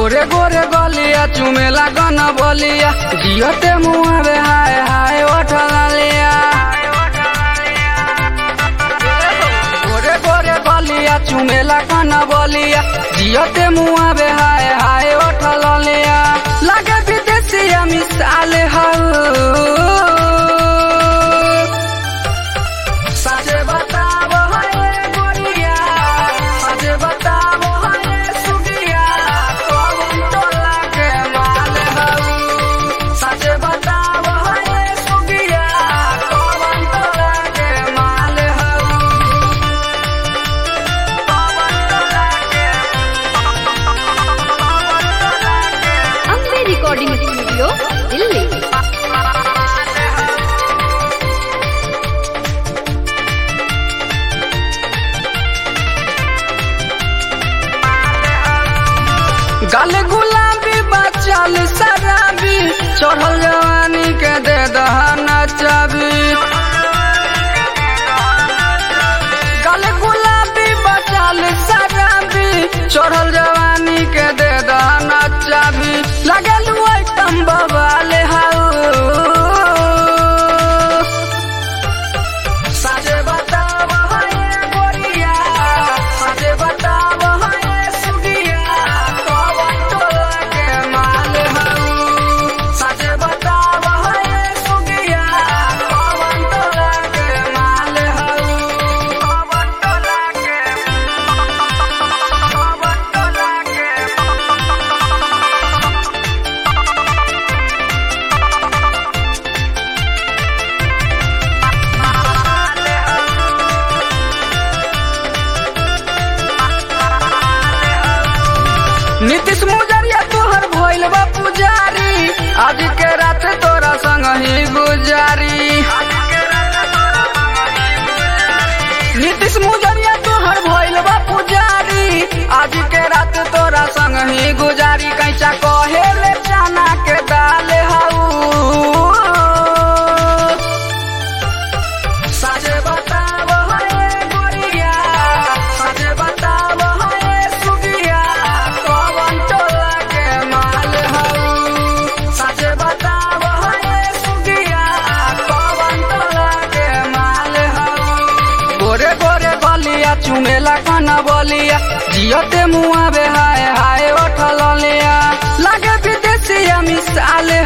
गोरे गोरे गलिया चुमेला गन बलिया जियते मुहावे हाय हाय उठला लिया गोरे गोरे गलिया चुमेला गन बलिया जियते मुहावे हाय हाय उठला लिया लगे विदेशिया मिसाल सचे बताव है गोरिया सचे बताव है सुगिया कौन टोला के माल हऊ सचे बताव है सुगिया कौन टोला के माल हऊ अम्बे रिकॉर्डिंग स्टूडियो दिल्ली। गल गुलाबी बचल शराबी चढ़ल जवानी के दे दहना चाबी गल गुलाबी बचल शराबी चढ़ल जवानी के दे दहना चाबी लगल आइटम बवाले हाउ सजे बताव है गोरिया सजे बताव है सुगिया कौन टोला के माल हऊ सजे बताव है सुगिया कौन टोला के माल हऊ कौन टोला के नीतीश मुजरिया तोहर भइल बा पुजारी आज के रात तोरा संग ही गुजारी नीतीश मुजरिया तोहर भइल बा पुजारी आज के रात तोरा संग ही गुजारी कैसा कहे ले चना के दाल हऊ सजे बताव है गोरिया सजे बताव है सुगिया कौन टोला के माल हऊ सजे बताव है सुगिया कौन टोला के माल हऊ गोरे गोरे गलिया चुमेला कन बलिया जियते मुहावे हाय हाय उठल लिया लगे विदेशिया मिसाल